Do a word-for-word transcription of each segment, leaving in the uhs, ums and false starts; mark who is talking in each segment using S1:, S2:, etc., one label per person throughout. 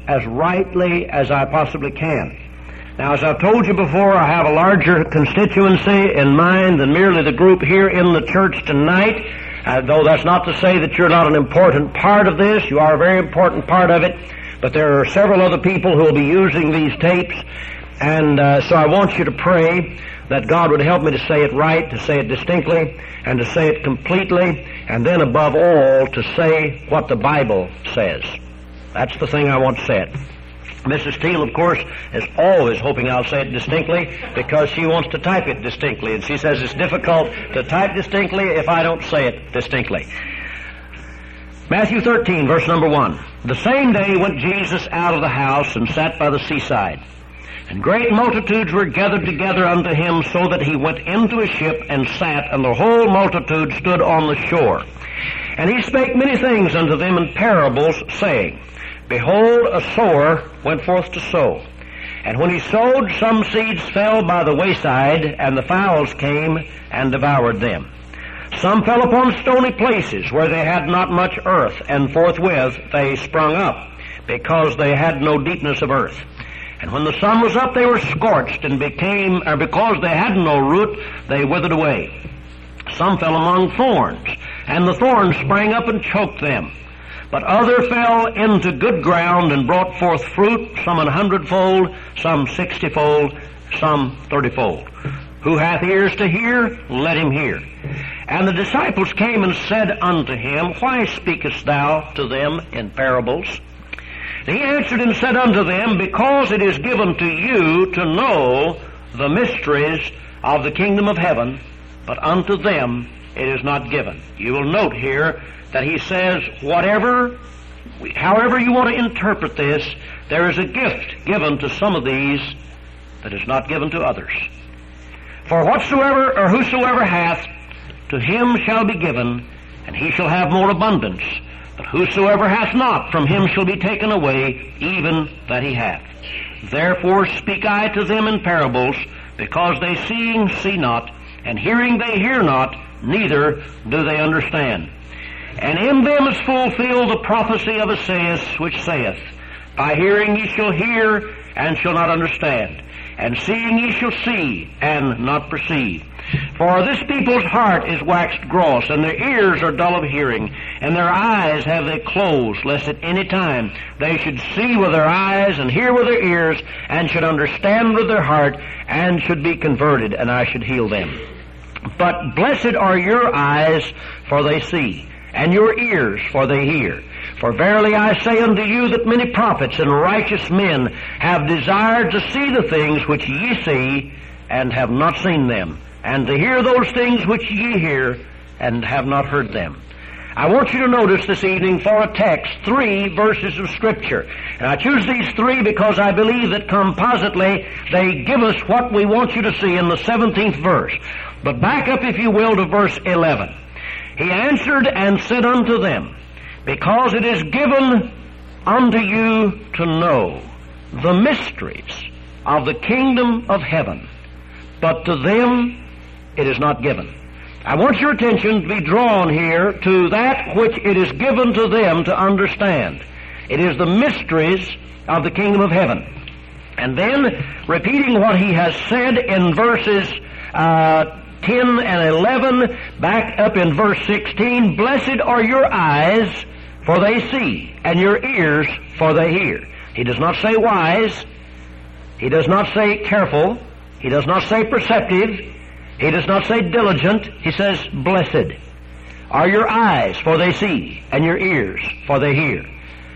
S1: as rightly as I possibly can. Now, as I've told you before, I have a larger constituency in mind than merely the group here in the church tonight, uh, though that's not to say that you're not an important part of this. You are a very important part of it, but there are several other people who will be using these tapes, and uh, so I want you to pray that God would help me to say it right, to say it distinctly, and to say it completely, and then above all, to say what the Bible says. That's the thing I want said. Missus Teal, of course, is always hoping I'll say it distinctly because she wants to type it distinctly, and she says it's difficult to type distinctly if I don't say it distinctly. Matthew thirteen, verse number one. The same day went Jesus out of the house and sat by the seaside. And great multitudes were gathered together unto him, so that he went into a ship and sat, and the whole multitude stood on the shore. And he spake many things unto them in parables, saying, Behold, a sower went forth to sow. And when he sowed, some seeds fell by the wayside, and the fowls came and devoured them. Some fell upon stony places, where they had not much earth, and forthwith they sprung up, because they had no deepness of earth. And when the sun was up, they were scorched, and became, or because they had no root, they withered away. Some fell among thorns, and the thorns sprang up and choked them. But other fell into good ground and brought forth fruit, some an hundredfold, some sixtyfold, some thirtyfold. Who hath ears to hear, let him hear. And the disciples came and said unto him, Why speakest thou to them in parables? And he answered and said unto them, Because it is given to you to know the mysteries of the kingdom of heaven, but unto them it is not given. You will note here that he says, whatever, however you want to interpret this, there is a gift given to some of these that is not given to others. For whatsoever or whosoever hath, to him shall be given, and he shall have more abundance. But whosoever hath not, from him shall be taken away, even that he hath. Therefore speak I to them in parables, because they seeing see not, and hearing they hear not, neither do they understand. And in them is fulfilled the prophecy of Esaias, which saith, By hearing ye shall hear, and shall not understand, and seeing ye shall see, and not perceive. For this people's heart is waxed gross, and their ears are dull of hearing, and their eyes have they closed, lest at any time they should see with their eyes, and hear with their ears, and should understand with their heart, and should be converted, and I should heal them. But blessed are your eyes, for they see, and your ears, for they hear. For verily I say unto you that many prophets and righteous men have desired to see the things which ye see, and have not seen them, and to hear those things which ye hear, and have not heard them. I want you to notice this evening for a text, three verses of Scripture. And I choose these three because I believe that compositely they give us what we want you to see in the seventeenth verse. But back up, if you will, to verse eleven. He answered and said unto them, Because it is given unto you to know the mysteries of the kingdom of heaven, but to them it is not given. I want your attention to be drawn here to that which it is given to them to understand. It is the mysteries of the kingdom of heaven. And then, repeating what he has said in verses uh, ten and eleven, back up in verse sixteen, Blessed are your eyes, for they see, and your ears, for they hear. He does not say wise. He does not say careful. He does not say perceptive. He does not say diligent. He says, Blessed are your eyes, for they see, and your ears, for they hear.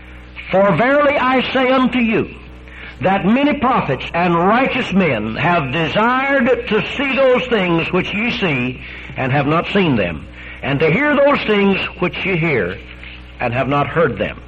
S1: For verily I say unto you, that many prophets and righteous men have desired to see those things which ye see, and have not seen them, and to hear those things which ye hear, and have not heard them.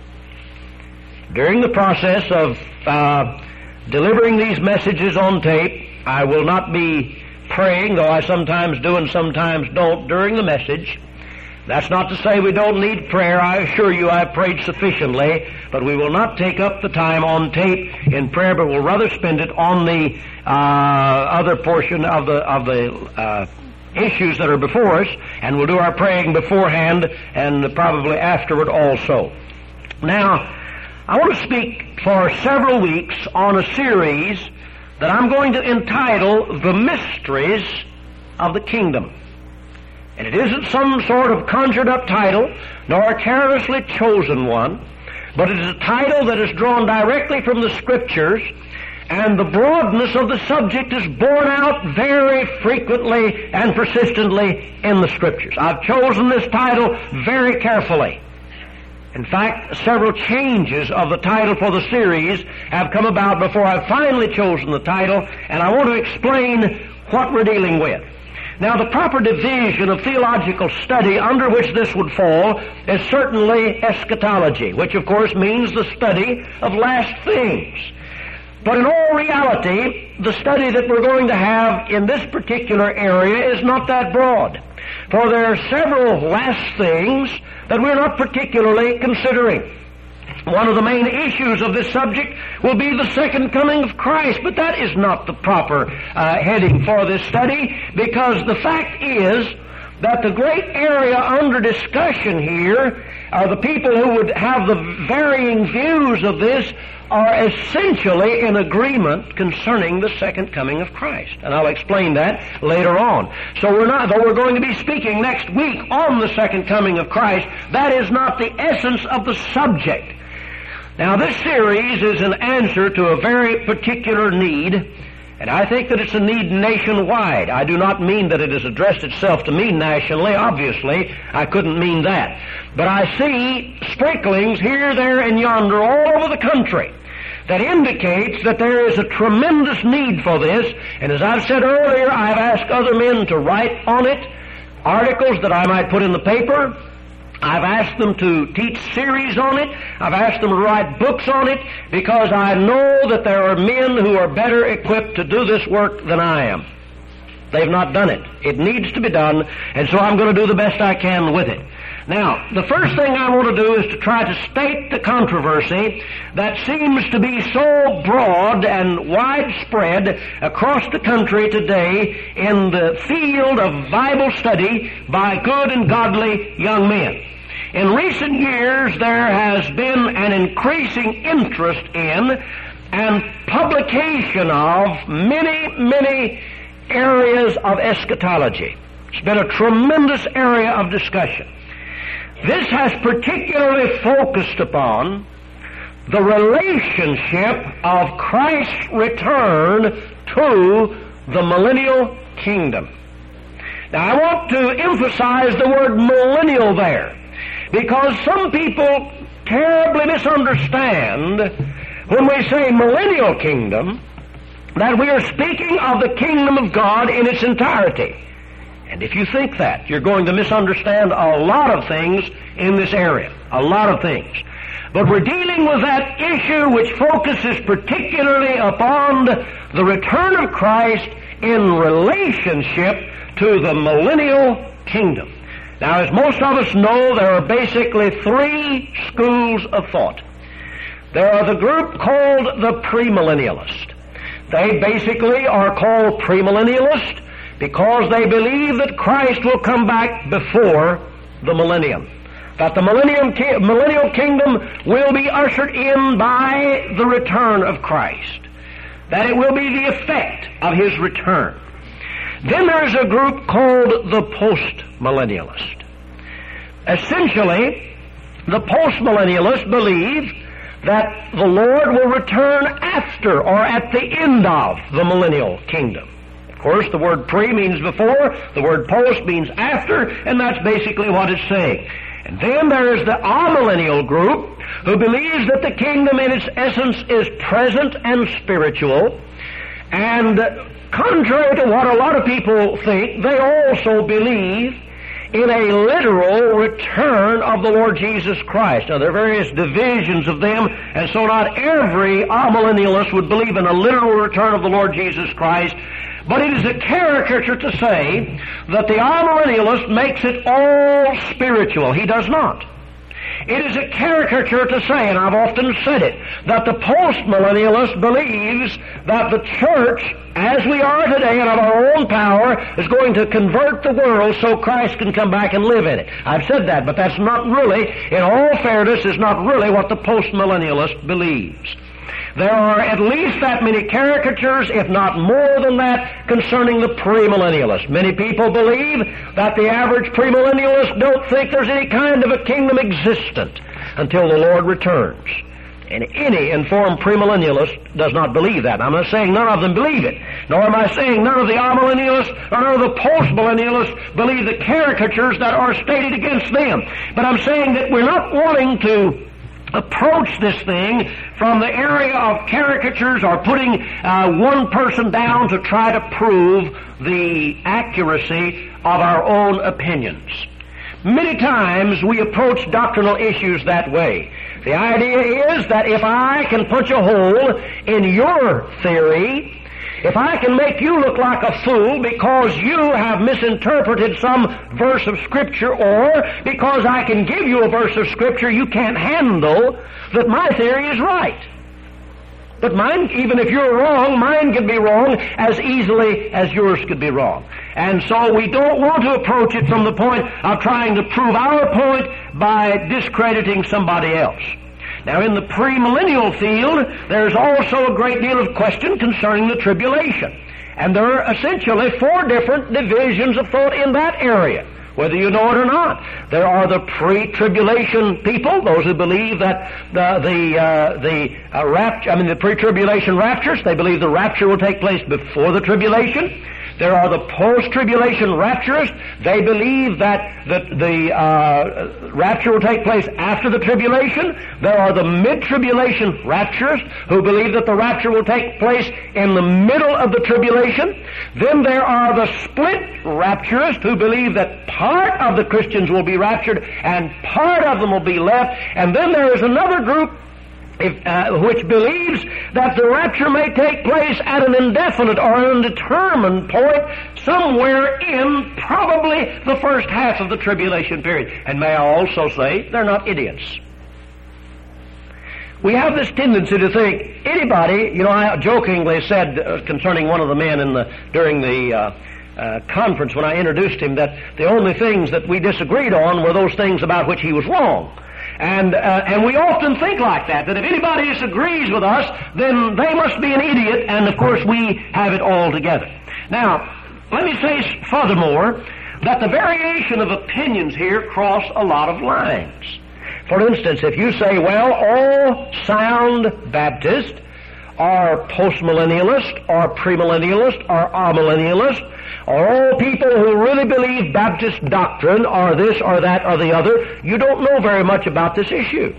S1: During the process of uh, delivering these messages on tape, I will not be praying, though I sometimes do and sometimes don't, during the message. That's not to say we don't need prayer. I assure you I've prayed sufficiently, but we will not take up the time on tape in prayer, but we'll rather spend it on the uh, other portion of the of the uh, issues that are before us, and we'll do our praying beforehand and probably afterward also. Now, I want to speak for several weeks on a series that I'm going to entitle The Mysteries of the Kingdom. And it isn't some sort of conjured up title, nor a carelessly chosen one, but it is a title that is drawn directly from the Scriptures, and the broadness of the subject is borne out very frequently and persistently in the Scriptures. I've chosen this title very carefully. In fact, several changes of the title for the series have come about before I've finally chosen the title, and I want to explain what we're dealing with. Now, the proper division of theological study under which this would fall is certainly eschatology, which of course means the study of last things. But in all reality, the study that we're going to have in this particular area is not that broad. For there are several last things that we're not particularly considering. One of the main issues of this subject will be the second coming of Christ, but that is not the proper uh, heading for this study, because the fact is that the great area under discussion here are the people who would have the varying views of this are essentially in agreement concerning the second coming of Christ. And I'll explain that later on. So we're not, though we're going to be speaking next week on the second coming of Christ, that is not the essence of the subject. Now, this series is an answer to a very particular need, and I think that it's a need nationwide. I do not mean that it has addressed itself to me nationally. Obviously, I couldn't mean that. But I see sprinklings here, there, and yonder all over the country that indicates that there is a tremendous need for this. And as I've said earlier, I've asked other men to write on it, articles that I might put in the paper. I've asked them to teach series on it. I've asked them to write books on it, because I know that there are men who are better equipped to do this work than I am. They've not done it. It needs to be done, and so I'm going to do the best I can with it. Now, the first thing I want to do is to try to state the controversy that seems to be so broad and widespread across the country today in the field of Bible study by good and godly young men. In recent years, there has been an increasing interest in and publication of many, many areas of eschatology. It's been a tremendous area of discussion. This has particularly focused upon the relationship of Christ's return to the millennial kingdom. Now, I want to emphasize the word millennial there, because some people terribly misunderstand when we say millennial kingdom that we are speaking of the kingdom of God in its entirety. And if you think that, you're going to misunderstand a lot of things in this area. A lot of things. But we're dealing with that issue which focuses particularly upon the return of Christ in relationship to the millennial kingdom. Now, as most of us know, there are basically three schools of thought. There are the group called the premillennialist. They basically are called premillennialist because they believe that Christ will come back before the millennium. That the millennium ki- millennial kingdom will be ushered in by the return of Christ. That it will be the effect of His return. Then there's a group called the postmillennialist. Essentially, the postmillennialists believe that the Lord will return after or at the end of the millennial kingdom. Of course, the word pre means before, the word post means after, and that's basically what it's saying. And then there is the amillennial group who believes that the kingdom in its essence is present and spiritual, and contrary to what a lot of people think, they also believe in a literal return of the Lord Jesus Christ. Now, there are various divisions of them, and so not every amillennialist would believe in a literal return of the Lord Jesus Christ, but it is a caricature to say that the amillennialist makes it all spiritual. He does not. It is a caricature to say, and I've often said it, that the postmillennialist believes that the church, as we are today and of our own power, is going to convert the world so Christ can come back and live in it. I've said that, but that's not really, in all fairness, is not really what the postmillennialist believes. There are at least that many caricatures, if not more than that, concerning the premillennialist. Many people believe that the average premillennialist don't think there's any kind of a kingdom existent until the Lord returns. And any informed premillennialist does not believe that. I'm not saying none of them believe it, nor am I saying none of the amillennialists or none of the postmillennialists believe the caricatures that are stated against them. But I'm saying that we're not wanting to approach this thing from the area of caricatures or putting uh, one person down to try to prove the accuracy of our own opinions. Many times we approach doctrinal issues that way. The idea is that if I can punch a hole in your theory, if I can make you look like a fool because you have misinterpreted some verse of Scripture, or because I can give you a verse of Scripture you can't handle, that my theory is right. But mine, even if you're wrong, mine could be wrong as easily as yours could be wrong. And so we don't want to approach it from the point of trying to prove our point by discrediting somebody else. Now, in the premillennial field, there's also a great deal of question concerning the tribulation. And there are essentially four different divisions of thought in that area, whether you know it or not. There are the pre-tribulation people, those who believe that the the uh, the uh, rapture, I mean the pre-tribulation raptures. They believe the rapture will take place before the tribulation. There are the post-tribulation rapturists. They believe that the, the uh, rapture will take place after the tribulation. There are the mid-tribulation rapturists who believe that the rapture will take place in the middle of the tribulation. Then there are the split rapturists who believe that part of the Christians will be raptured and part of them will be left. And then there is another group If, uh, which believes that the rapture may take place at an indefinite or an undetermined point somewhere in probably the first half of the tribulation period. And may I also say, they're not idiots. We have this tendency to think anybody, you know, I jokingly said uh, concerning one of the men in the during the uh, uh, conference when I introduced him that the only things that we disagreed on were those things about which he was wrong. And uh, and we often think like that, that if anybody disagrees with us, then they must be an idiot, and of course we have it all together. Now, let me say furthermore that the variation of opinions here cross a lot of lines. For instance, if you say, well, all sound Baptists are postmillennialist, or premillennialist, or amillennialist, or all people who really believe Baptist doctrine, or this, or that, or the other, you don't know very much about this issue.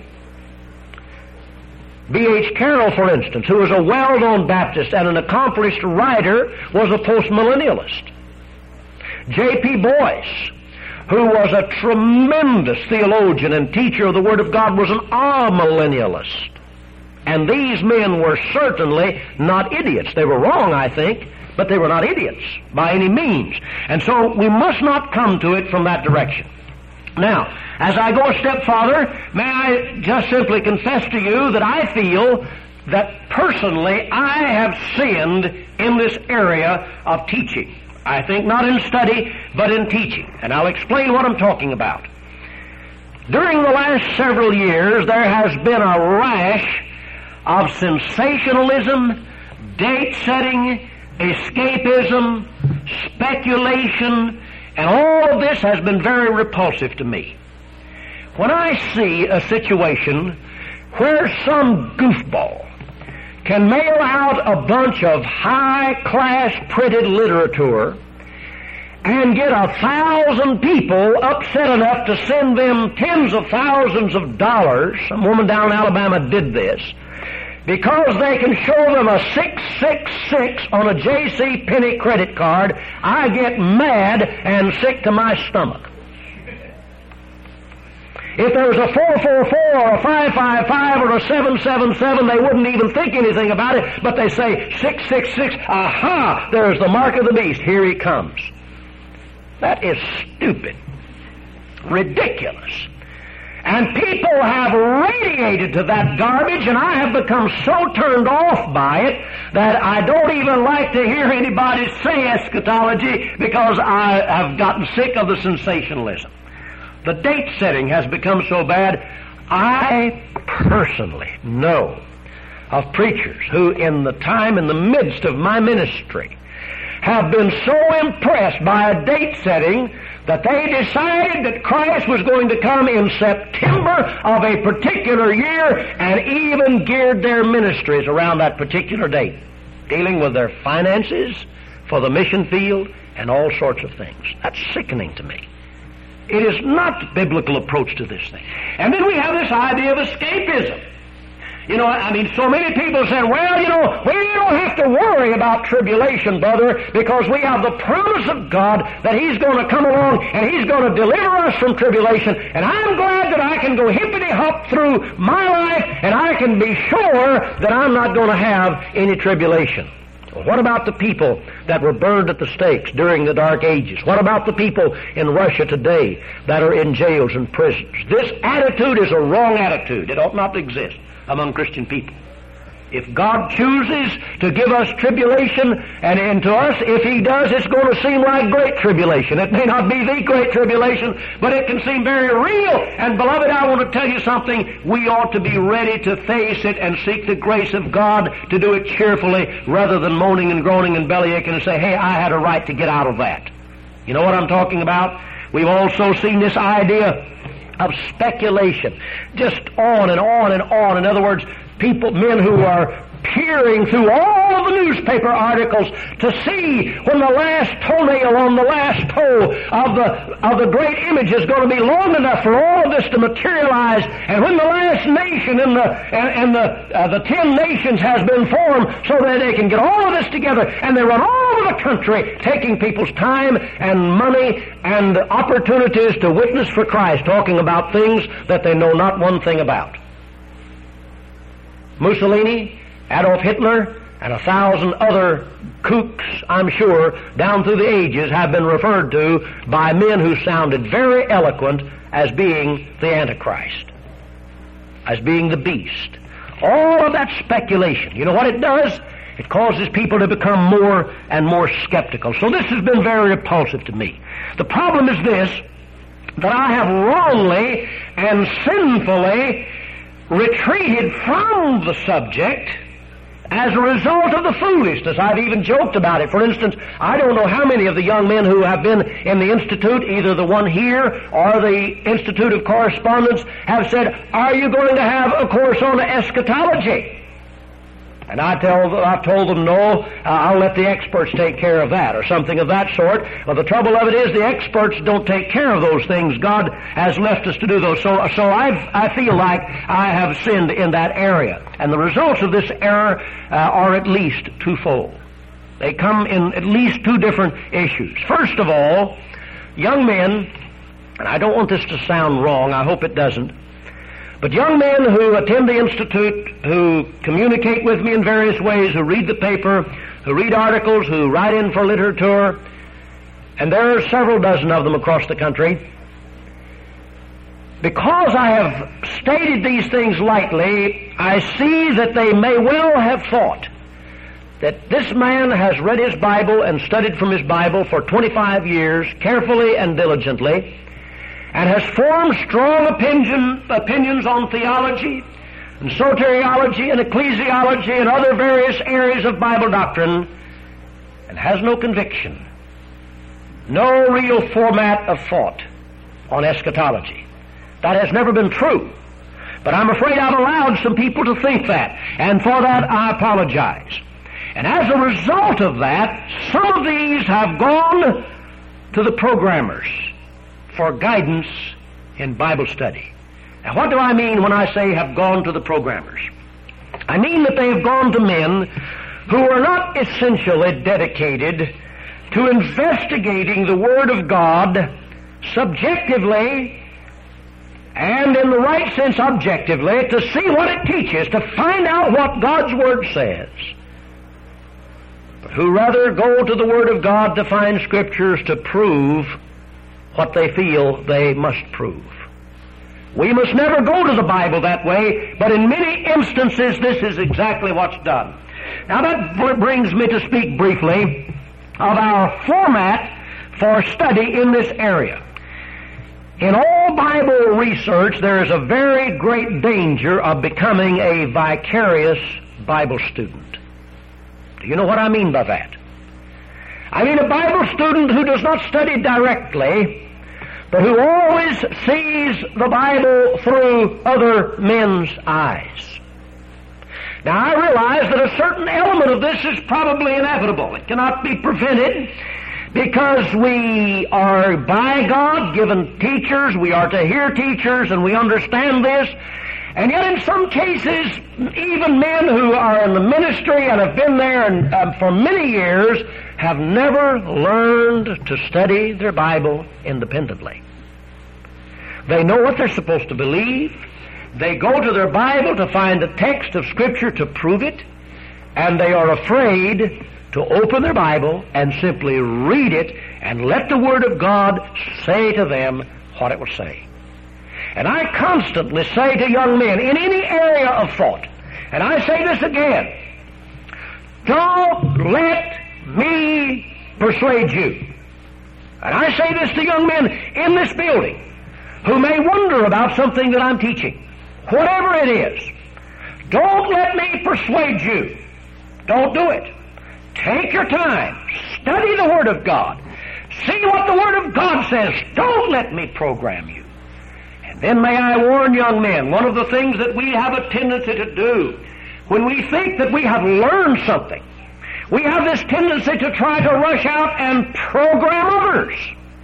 S1: B H Carroll, for instance, who was a well-known Baptist and an accomplished writer, was a postmillennialist. J P Boyce, who was a tremendous theologian and teacher of the Word of God, was an amillennialist. And these men were certainly not idiots. They were wrong, I think, but they were not idiots by any means. And so we must not come to it from that direction. Now, as I go a step farther, may I just simply confess to you that I feel that personally I have sinned in this area of teaching. I think not in study, but in teaching. And I'll explain what I'm talking about. During the last several years, there has been a rash of sensationalism, date-setting, escapism, speculation, and all of this has been very repulsive to me. When I see a situation where some goofball can mail out a bunch of high-class printed literature and get a thousand people upset enough to send them tens of thousands of dollars, some woman down in Alabama did this, because they can show them a six six six on a J C Penney credit card, I get mad and sick to my stomach. If there was a four four four or a five five five or a seven seven seven, they wouldn't even think anything about it, but they say six six six, aha, there's the mark of the beast, here he comes. That is stupid, ridiculous. And people have radiated to that garbage, and I have become so turned off by it that I don't even like to hear anybody say eschatology because I have gotten sick of the sensationalism. The date setting has become so bad. I personally know of preachers who, in the time, in the midst of my ministry, have been so impressed by a date setting that they decided that Christ was going to come in September of a particular year and even geared their ministries around that particular date, dealing with their finances for the mission field and all sorts of things. That's sickening to me. It is not the biblical approach to this thing. And then we have this idea of escapism. You know, I mean, so many people said, well, you know, we don't have to worry about tribulation, brother, because we have the promise of God that He's going to come along and He's going to deliver us from tribulation. And I'm glad that I can go hippity-hop through my life and I can be sure that I'm not going to have any tribulation. Well, what about the people that were burned at the stakes during the Dark Ages? What about the people in Russia today that are in jails and prisons? This attitude is a wrong attitude. It ought not to exist among Christian people. If God chooses to give us tribulation, and, and to us, if He does, it's going to seem like great tribulation. It may not be the great tribulation, but it can seem very real. And beloved, I want to tell you something. We ought to be ready to face it and seek the grace of God to do it cheerfully rather than moaning and groaning and bellyaching and say, hey, I had a right to get out of that. You know what I'm talking about? We've also seen this idea of speculation, just on and on and on. In other words, people, men who are peering through all of the newspaper articles to see when the last toenail on the last toe of the of the great image is going to be long enough for all of this to materialize, and when the last nation in the and, and the uh, the ten nations has been formed, so that they can get all of this together, and they run all over the country, taking people's time and money and opportunities to witness for Christ, talking about things that they know not one thing about. Mussolini, Adolf Hitler, and a thousand other kooks, I'm sure, down through the ages have been referred to by men who sounded very eloquent as being the Antichrist, as being the beast. All of that speculation, you know what it does? It causes people to become more and more skeptical. So this has been very repulsive to me. The problem is this, that I have wrongly and sinfully retreated from the subject as a result of the foolishness. I've even joked about it. For instance, I don't know how many of the young men who have been in the Institute, either the one here or the Institute of Correspondence, have said, are you going to have a course on eschatology? And I tell, I've told them, no, uh, I'll let the experts take care of that, or something of that sort. But the trouble of it is the experts don't take care of those things. God has left us to do those. So, so I've, I feel like I have sinned in that area. And the results of this error uh, are at least twofold. They come in at least two different issues. First of all, young men, and I don't want this to sound wrong, I hope it doesn't, but young men who attend the Institute, who communicate with me in various ways, who read the paper, who read articles, who write in for literature, and there are several dozen of them across the country, because I have stated these things lightly, I see that they may well have thought that this man has read his Bible and studied from his Bible for twenty-five years, carefully and diligently, and has formed strong opinion, opinions on theology and soteriology and ecclesiology and other various areas of Bible doctrine, and has no conviction, no real format of thought on eschatology. That has never been true. But I'm afraid I've allowed some people to think that, and for that I apologize. And as a result of that, some of these have gone to the programmers for guidance in Bible study. Now, what do I mean when I say have gone to the programmers? I mean that they have gone to men who are not essentially dedicated to investigating the Word of God subjectively and in the right sense objectively, to see what it teaches, to find out what God's Word says, but who rather go to the Word of God to find Scriptures to prove what they feel they must prove. We must never go to the Bible that way, but in many instances this is exactly what's done. Now that brings me to speak briefly of our format for study in this area. In all Bible research, there is a very great danger of becoming a vicarious Bible student. Do you know what I mean by that? I mean a Bible student who does not study directly, but who always sees the Bible through other men's eyes. Now I realize that a certain element of this is probably inevitable. It cannot be prevented because we are by God given teachers, we are to hear teachers, and we understand this. And yet in some cases, even men who are in the ministry and have been there and, uh, for many years have never learned to study their Bible independently. They know what they're supposed to believe. They go to their Bible to find a text of Scripture to prove it, and they are afraid to open their Bible and simply read it and let the Word of God say to them what it will say. And I constantly say to young men in any area of thought, and I say this again, don't let me persuade you. And I say this to young men in this building who may wonder about something that I'm teaching. Whatever it is, don't let me persuade you. Don't do it. Take your time. Study the Word of God. See what the Word of God says. Don't let me program you. And then may I warn young men, one of the things that we have a tendency to do, when we think that we have learned something, we have this tendency to try to rush out and program others.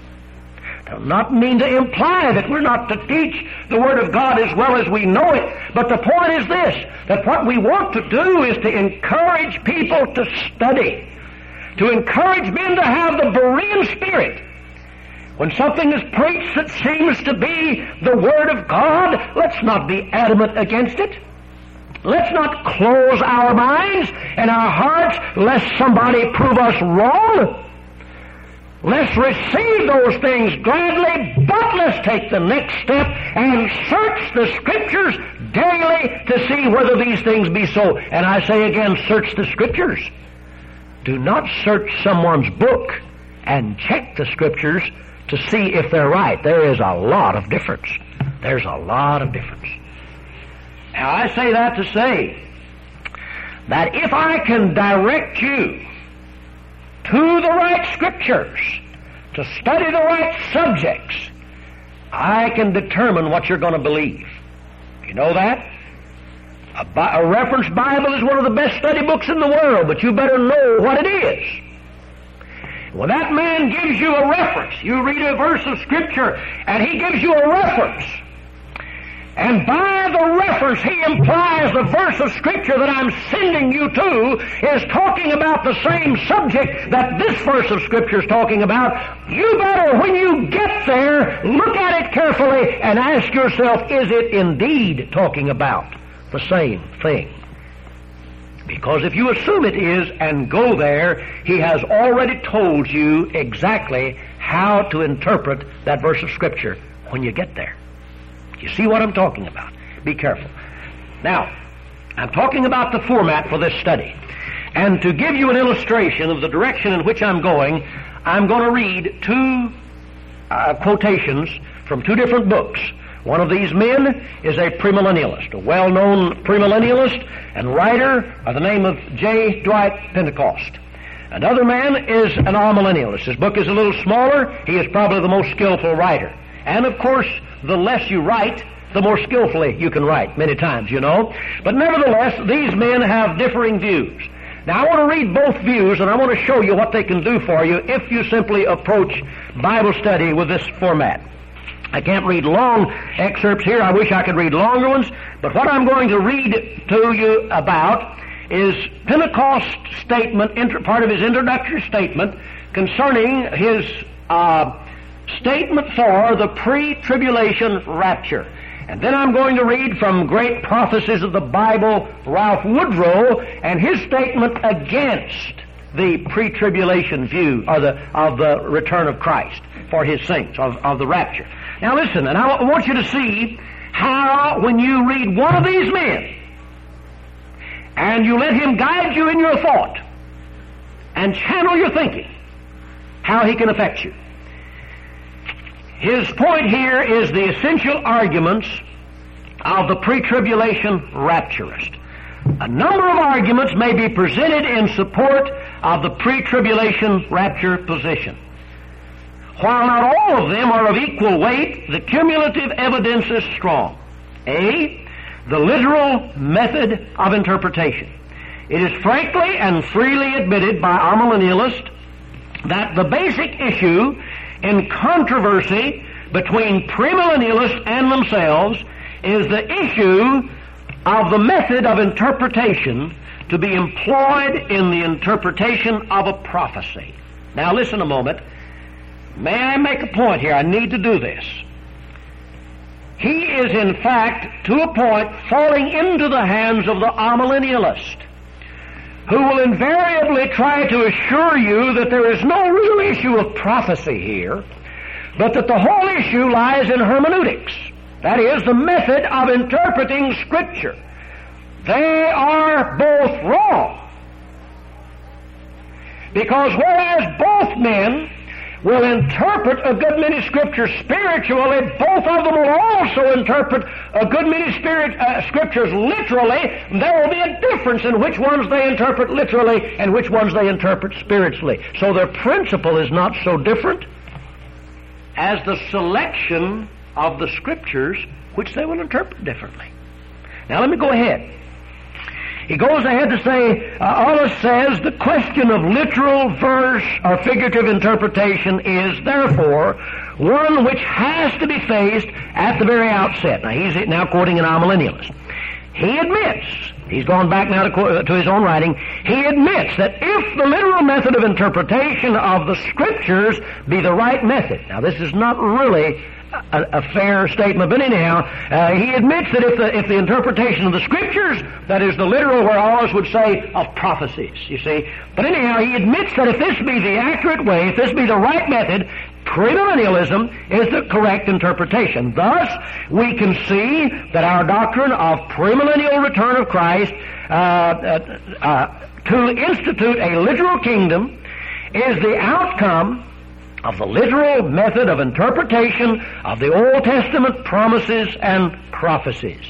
S1: I do not mean to imply that we're not to teach the Word of God as well as we know it, but the point is this, that what we want to do is to encourage people to study, to encourage men to have the Berean spirit. When something is preached that seems to be the Word of God, let's not be adamant against it. Let's not close our minds and our hearts lest somebody prove us wrong. Let's receive those things gladly, but let's take the next step and search the Scriptures daily to see whether these things be so. And I say again, search the Scriptures. Do not search someone's book and check the Scriptures to see if they're right. There is a lot of difference. There's a lot of difference. Now I say that to say that if I can direct you to the right Scriptures, to study the right subjects, I can determine what you're going to believe. You know that? A, Bi- a reference Bible is one of the best study books in the world, but you better know what it is. When that man gives you a reference, you read a verse of Scripture, and he gives you a reference, and by the reference he implies the verse of Scripture that I'm sending you to is talking about the same subject that this verse of Scripture is talking about. You better, when you get there, look at it carefully and ask yourself, is it indeed talking about the same thing? Because if you assume it is and go there, he has already told you exactly how to interpret that verse of Scripture when you get there. You see what I'm talking about? Be careful. Now, I'm talking about the format for this study. And to give you an illustration of the direction in which I'm going, I'm going to read two uh, quotations from two different books. One of these men is a premillennialist, a well-known premillennialist and writer by the name of J. Dwight Pentecost. Another man is an amillennialist. His book is a little smaller. He is probably the most skillful writer. And of course, the less you write, the more skillfully you can write, many times, you know. But nevertheless, these men have differing views. Now, I want to read both views, and I want to show you what they can do for you if you simply approach Bible study with this format. I can't read long excerpts here. I wish I could read longer ones. But what I'm going to read to you about is Pentecost's statement, part of his introductory statement, concerning his uh, statement for the pre-tribulation rapture. And then I'm going to read from Great Prophecies of the Bible, Ralph Woodrow, and his statement against the pre-tribulation view or the, of the return of Christ for his saints, of, of the rapture. Now listen, and I want you to see how, when you read one of these men, and you let him guide you in your thought, and channel your thinking, how he can affect you. His point here is the essential arguments of the pre-tribulation rapturist. A number of arguments may be presented in support of the pre-tribulation rapture position. While not all of them are of equal weight, the cumulative evidence is strong. A, the literal method of interpretation. It is frankly and freely admitted by amillennialists that the basic issue in controversy between premillennialists and themselves is the issue of the method of interpretation to be employed in the interpretation of a prophecy. Now listen a moment. May I make a point here? I need to do this. He is in fact, to a point, falling into the hands of the amillennialist, who will invariably try to assure you that there is no real issue of prophecy here, but that the whole issue lies in hermeneutics. That is, the method of interpreting Scripture. They are both wrong. Because whereas both men will interpret a good many Scriptures spiritually, both of them will also interpret a good many spirit, uh, Scriptures literally. There will be a difference in which ones they interpret literally and which ones they interpret spiritually. So their principle is not so different as the selection of the Scriptures which they will interpret differently. Now let me go ahead. He goes ahead to say, uh, Ollis says, the question of literal verse or figurative interpretation is therefore one which has to be faced at the very outset. Now he's now quoting an amillennialist. He admits, he's gone back now to, to his own writing, he admits that if the literal method of interpretation of the Scriptures be the right method, now this is not really A, a fair statement, but anyhow, uh, he admits that if the if the interpretation of the Scriptures, that is the literal, where Ollis would say of prophecies, you see, but anyhow, he admits that if this be the accurate way, if this be the right method, premillennialism is the correct interpretation. Thus, we can see that our doctrine of premillennial return of Christ uh, uh, uh, to institute a literal kingdom is the outcome of the literal method of interpretation of the Old Testament promises and prophecies.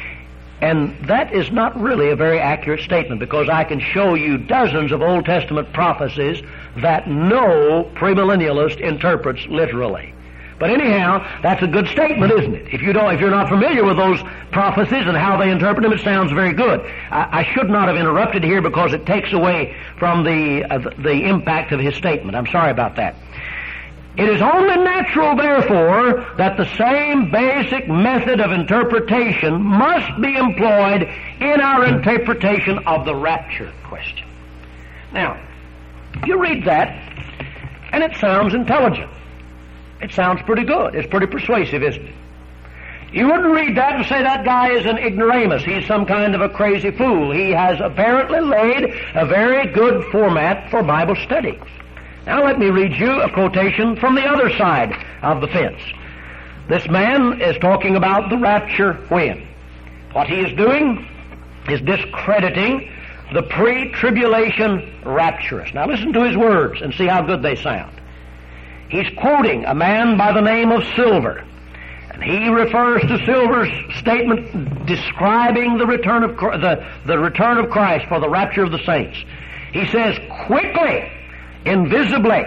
S1: And that is not really a very accurate statement, because I can show you dozens of Old Testament prophecies that no premillennialist interprets literally. But anyhow, that's a good statement, isn't it? If you don't, if you're not familiar with those prophecies and how they interpret them, it sounds very good. I, I should not have interrupted here because it takes away from the uh, the impact of his statement. I'm sorry about that. It is only natural, therefore, that the same basic method of interpretation must be employed in our interpretation of the rapture question. Now, you read that, and it sounds intelligent. It sounds pretty good. It's pretty persuasive, isn't it? You wouldn't read that and say that guy is an ignoramus. He's some kind of a crazy fool. He has apparently laid a very good format for Bible study. Now let me read you a quotation from the other side of the fence. This man is talking about the rapture when. What he is doing is discrediting the pre-tribulation rapturist. Now listen to his words and see how good they sound. He's quoting a man by the name of Silver. And he refers to Silver's statement describing the return of the, the return of Christ for the rapture of the saints. He says, quickly, invisibly,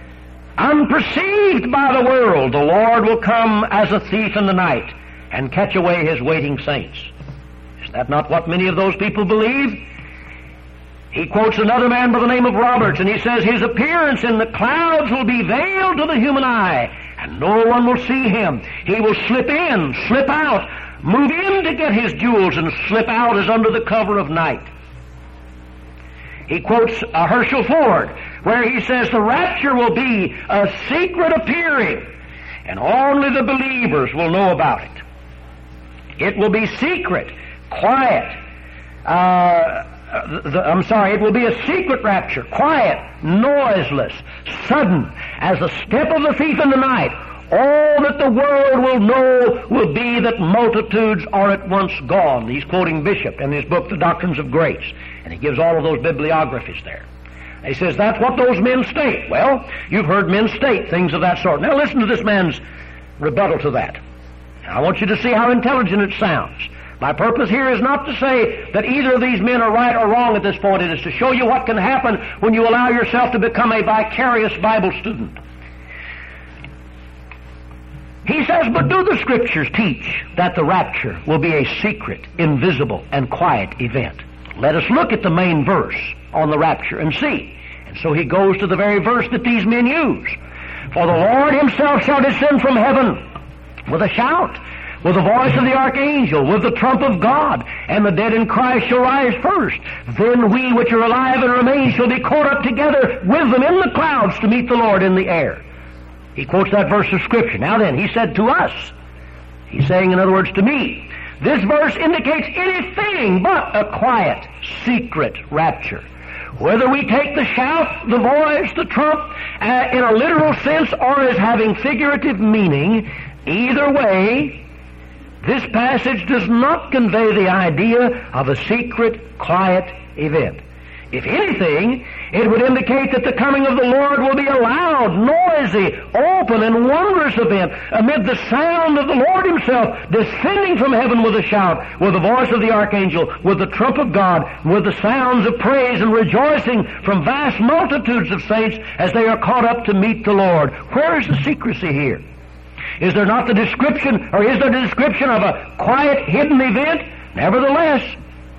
S1: unperceived by the world, the Lord will come as a thief in the night and catch away his waiting saints. Is that not what many of those people believe? He quotes another man by the name of Roberts, and he says, his appearance in the clouds will be veiled to the human eye, and no one will see him. He will slip in, slip out, move in to get his jewels, and slip out as under the cover of night. He quotes uh, Herschel Ford, where he says the rapture will be a secret appearing, and only the believers will know about it. It will be secret, quiet. Uh, the, I'm sorry, it will be a secret rapture, quiet, noiseless, sudden, as the step of the thief in the night. all that the world will know will be that multitudes are at once gone. He's quoting Bishop in his book, The Doctrines of Grace, and he gives all of those bibliographies there. He says that's what those men state. Well, you've heard men state things of that sort. Now listen to this man's rebuttal to that. I want you to see how intelligent it sounds. My purpose here is not to say that either of these men are right or wrong at this point. It is to show you what can happen when you allow yourself to become a vicarious Bible student. He says, but do the Scriptures teach that the rapture will be a secret, invisible, and quiet event? Let us look at the main verse on the rapture and see. And so he goes to the very verse that these men use. For the Lord himself shall descend from heaven with a shout, with the voice of the archangel, with the trump of God, and the dead in Christ shall rise first. Then we which are alive and remain shall be caught up together with them in the clouds to meet the Lord in the air. He quotes that verse of Scripture. Now then, he said to us, he's saying, in other words, to me, this verse indicates anything but a quiet, secret rapture. Whether we take the shout, the voice, the trump, uh, in a literal sense or as having figurative meaning, either way, this passage does not convey the idea of a secret, quiet event. If anything, it would indicate that the coming of the Lord will be a loud, noisy, open, and wondrous event amid the sound of the Lord himself descending from heaven with a shout, with the voice of the archangel, with the trump of God, with the sounds of praise and rejoicing from vast multitudes of saints as they are caught up to meet the Lord. Where is the secrecy here? Is there not the description, or is there the description of a quiet, hidden event? Nevertheless,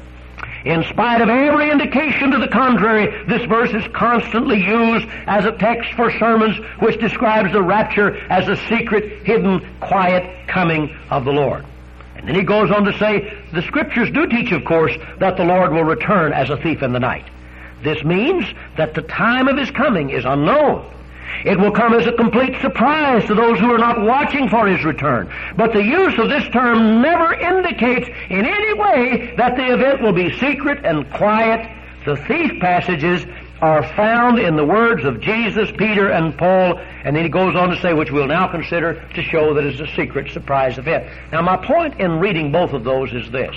S1: in spite of every indication to the contrary, this verse is constantly used as a text for sermons which describes the rapture as a secret, hidden, quiet coming of the Lord. And then he goes on to say, the Scriptures do teach, of course, that the Lord will return as a thief in the night. This means that the time of his coming is unknown. It will come as a complete surprise to those who are not watching for his return. But the use of this term never indicates in any way that the event will be secret and quiet. The thief passages are found in the words of Jesus, Peter, and Paul, and then he goes on to say, which we'll now consider to show that it's a secret surprise event. Now, my point in reading both of those is this.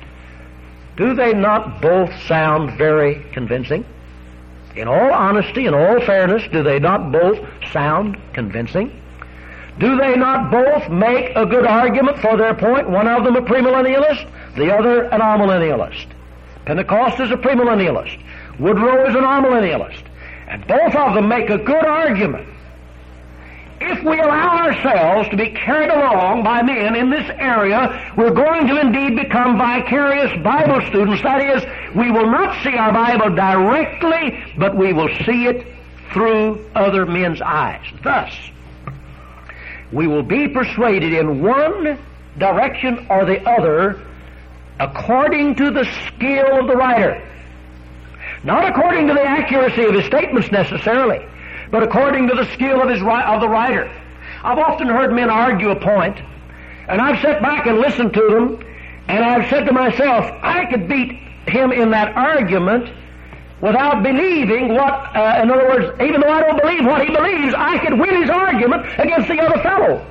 S1: Do they not both sound very convincing? In all honesty and all fairness, do they not both sound convincing? Do they not both make a good argument for their point? One of them a premillennialist, the other an amillennialist. Pentecost is a premillennialist. Woodrow is an amillennialist. And both of them make a good argument. If we allow ourselves to be carried along by men in this area, we're going to indeed become vicarious Bible students. That is, we will not see our Bible directly, but we will see it through other men's eyes. Thus, we will be persuaded in one direction or the other according to the skill of the writer. Not according to the accuracy of his statements necessarily, but according to the skill of, his, of the writer. I've often heard men argue a point, and I've sat back and listened to them, and I've said to myself, I could beat him in that argument without believing what, uh, in other words, even though I don't believe what he believes, I could win his argument against the other fellow.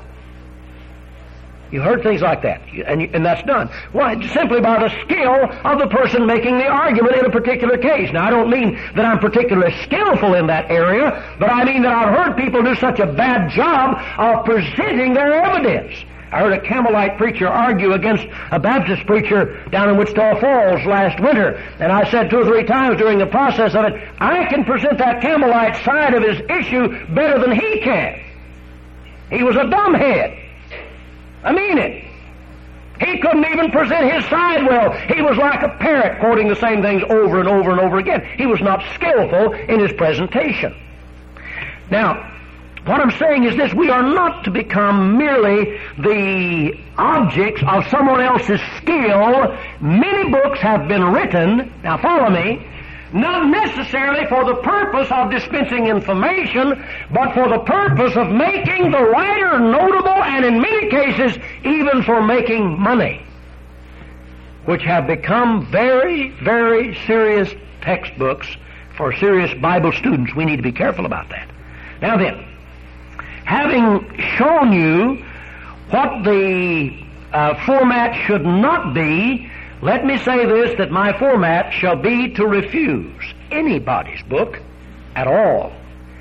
S1: You heard things like that, and, you, and that's done. Why? Simply by the skill of the person making the argument in a particular case. Now, I don't mean that I'm particularly skillful in that area, but I mean that I've heard people do such a bad job of presenting their evidence. I heard a Campbellite preacher argue against a Baptist preacher down in Wichita Falls last winter, and I said two or three times during the process of it, I can present that Campbellite side of his issue better than he can. He was a dumbhead. I mean it. He couldn't even present his side well. He was like a parrot quoting the same things over and over and over again. He was not skillful in his presentation. Now, what I'm saying is this, we are not to become merely the objects of someone else's skill. Many books have been written, now follow me, not necessarily for the purpose of dispensing information, but for the purpose of making the writer notable, and in many cases, even for making money, which have become very, very serious textbooks for serious Bible students. We need to be careful about that. Now then, having having shown you what the uh, format should not be, let me say this, that my format shall be to refuse anybody's book at all,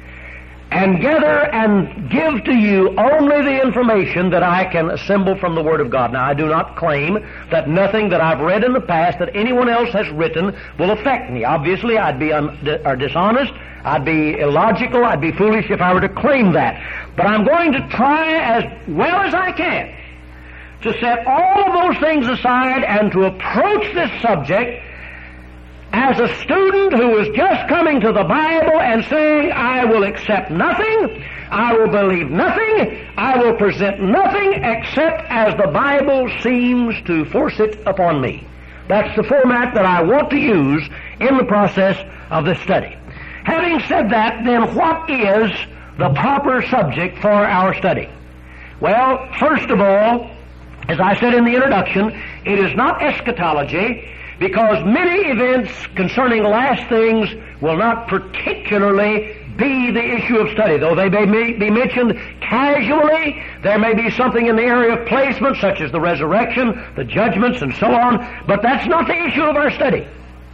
S1: and gather and give to you only the information that I can assemble from the Word of God. Now, I do not claim that nothing that I've read in the past that anyone else has written will affect me. Obviously, I'd be un- or dishonest, I'd be illogical, I'd be foolish if I were to claim that. But I'm going to try as well as I can to set all of those things aside and to approach this subject as a student who is just coming to the Bible and saying, I will accept nothing, I will believe nothing, I will present nothing except as the Bible seems to force it upon me. That's the format that I want to use in the process of this study. Having said that, then what is the proper subject for our study? Well, first of all, as I said in the introduction, it is not eschatology, because many events concerning last things will not particularly be the issue of study. Though they may be mentioned casually, there may be something in the area of placement, such as the resurrection, the judgments, and so on, but that's not the issue of our study.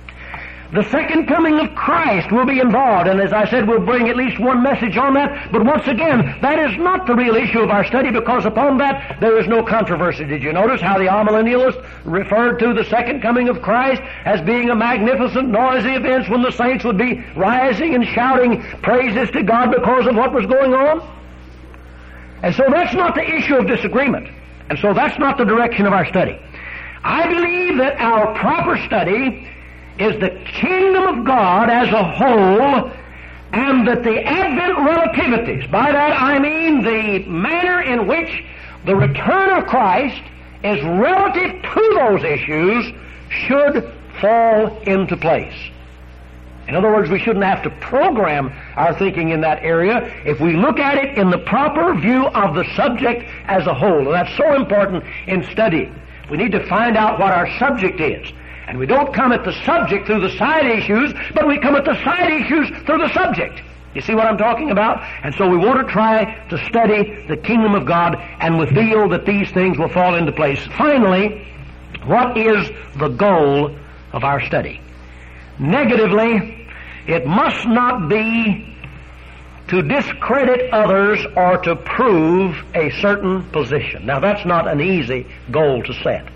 S1: The second coming of Christ will be involved, and as I said, we'll bring at least one message on that, but once again, that is not the real issue of our study, because upon that there is no controversy. Did you notice how the amillennialists referred to the second coming of Christ as being a magnificent, noisy event when the saints would be rising and shouting praises to God because of what was going on? And so that's not the issue of disagreement, and so that's not the direction of our study. I believe that our proper study is the kingdom of God as a whole, and that the Advent relativities, by that I mean the manner in which the return of Christ is relative to those issues, should fall into place. In other words, we shouldn't have to program our thinking in that area if we look at it in the proper view of the subject as a whole. And that's so important in studying. We need to find out what our subject is. And we don't come at the subject through the side issues, but we come at the side issues through the subject. You see what I'm talking about? And so we want to try to study the kingdom of God, and we feel that these things will fall into place. Finally, what is the goal of our study? Negatively, it must not be to discredit others or to prove a certain position. Now, that's not an easy goal to set.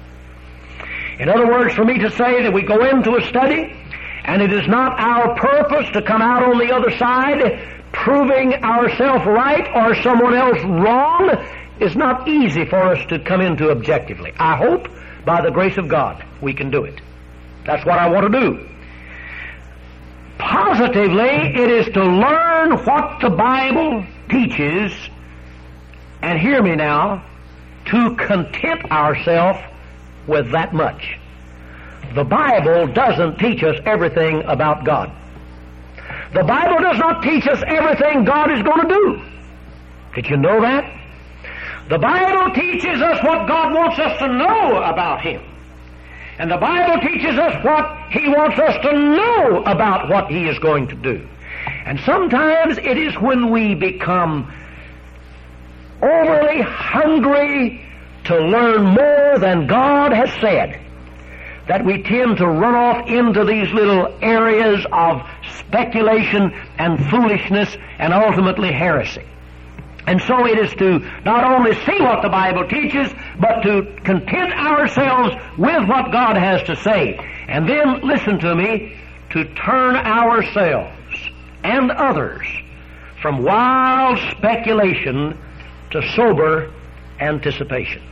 S1: In other words, for me to say that we go into a study and it is not our purpose to come out on the other side proving ourselves right or someone else wrong is not easy for us to come into objectively. I hope, by the grace of God, we can do it. That's what I want to do. Positively, it is to learn what the Bible teaches, and hear me now, to content ourselves with that much. The Bible doesn't teach us everything about God. The Bible does not teach us everything God is going to do. Did you know that? The Bible teaches us what God wants us to know about Him. And the Bible teaches us what He wants us to know about what He is going to do. And sometimes it is when we become overly hungry to learn more than God has said that we tend to run off into these little areas of speculation and foolishness and ultimately heresy. And so it is to not only see what the Bible teaches, but to content ourselves with what God has to say. And then, listen to me, to turn ourselves and others from wild speculation to sober anticipation.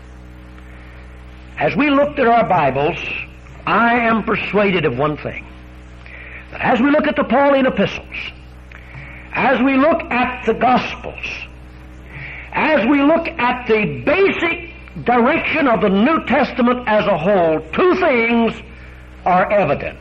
S1: As we looked at our Bibles, I am persuaded of one thing. That as we look at the Pauline epistles, as we look at the Gospels, as we look at the basic direction of the New Testament as a whole, two things are evident.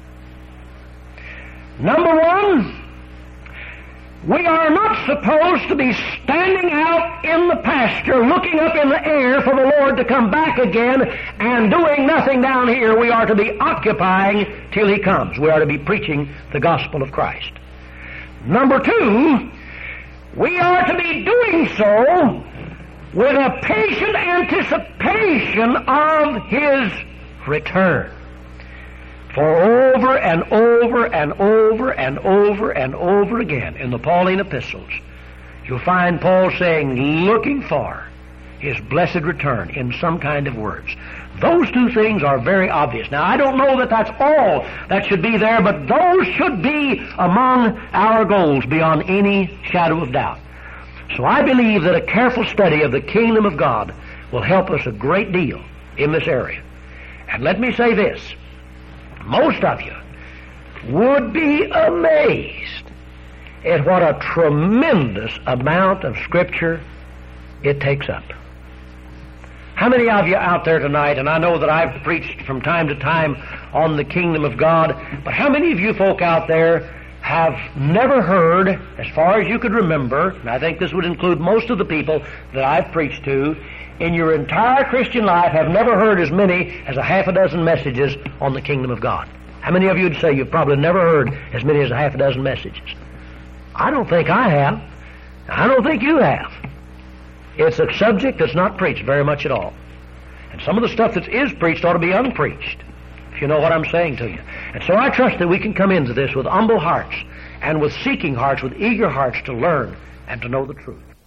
S1: Number one, we are not supposed to be standing out in the pasture, looking up in the air for the Lord to come back again and doing nothing down here. We are to be occupying till He comes. We are to be preaching the gospel of Christ. Number two, we are to be doing also with a patient anticipation of His return. For over and over and over and over and over again in the Pauline epistles, you'll find Paul saying, looking for His blessed return in some kind of words. Those two things are very obvious. Now, I don't know that that's all that should be there, but those should be among our goals beyond any shadow of doubt. So I believe that a careful study of the kingdom of God will help us a great deal in this area. And let me say this. Most of you would be amazed at what a tremendous amount of Scripture it takes up. How many of you out there tonight, and I know that I've preached from time to time on the kingdom of God, but how many of you folk out there have never heard, as far as you could remember, and I think this would include most of the people that I've preached to, in your entire Christian life have never heard as many as a half a dozen messages on the kingdom of God? How many of you would say you've probably never heard as many as a half a dozen messages? I don't think I have. I don't think you have. It's a subject that's not preached very much at all. And some of the stuff that is preached ought to be unpreached, if you know what I'm saying to you. And so I trust that we can come into this with humble hearts and with seeking hearts, with eager hearts to learn and to know the truth.